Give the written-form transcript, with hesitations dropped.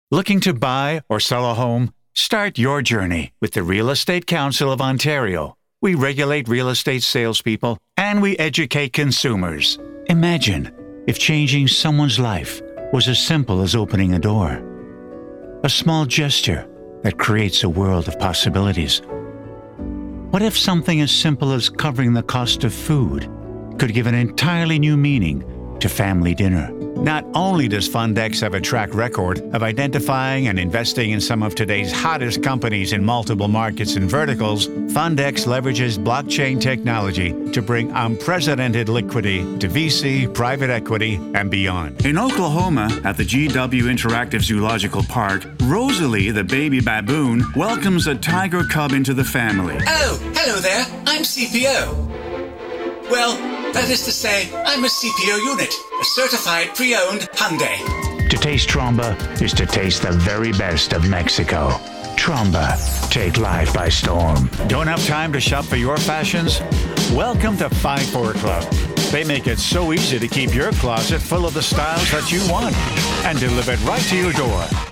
Looking to buy or sell a home? Start your journey with the Real Estate Council of Ontario. We regulate real estate salespeople and we educate consumers. Imagine if changing someone's life was as simple as opening a door. A small gesture that creates a world of possibilities. What if something as simple as covering the cost of food could give an entirely new meaning to family dinner? Not only does Fundex have a track record of identifying and investing in some of today's hottest companies in multiple markets and verticals, Fundex leverages blockchain technology to bring unprecedented liquidity to VC, private equity, and beyond. In Oklahoma, at the GW Interactive Zoological Park, Rosalie, the baby baboon, welcomes a tiger cub into the family. Oh, hello there. I'm CPO. Well, that is to say, I'm a CPO unit, a certified pre-owned Hyundai. To taste Tromba is to taste the very best of Mexico. Tromba, take life by storm. Don't have time to shop for your fashions? Welcome to 5-4 Club. They make it so easy to keep your closet full of the styles that you want and deliver it right to your door.